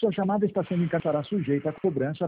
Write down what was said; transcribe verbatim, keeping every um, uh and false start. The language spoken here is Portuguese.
Sua chamada está sendo encaixará sujeita a cobrança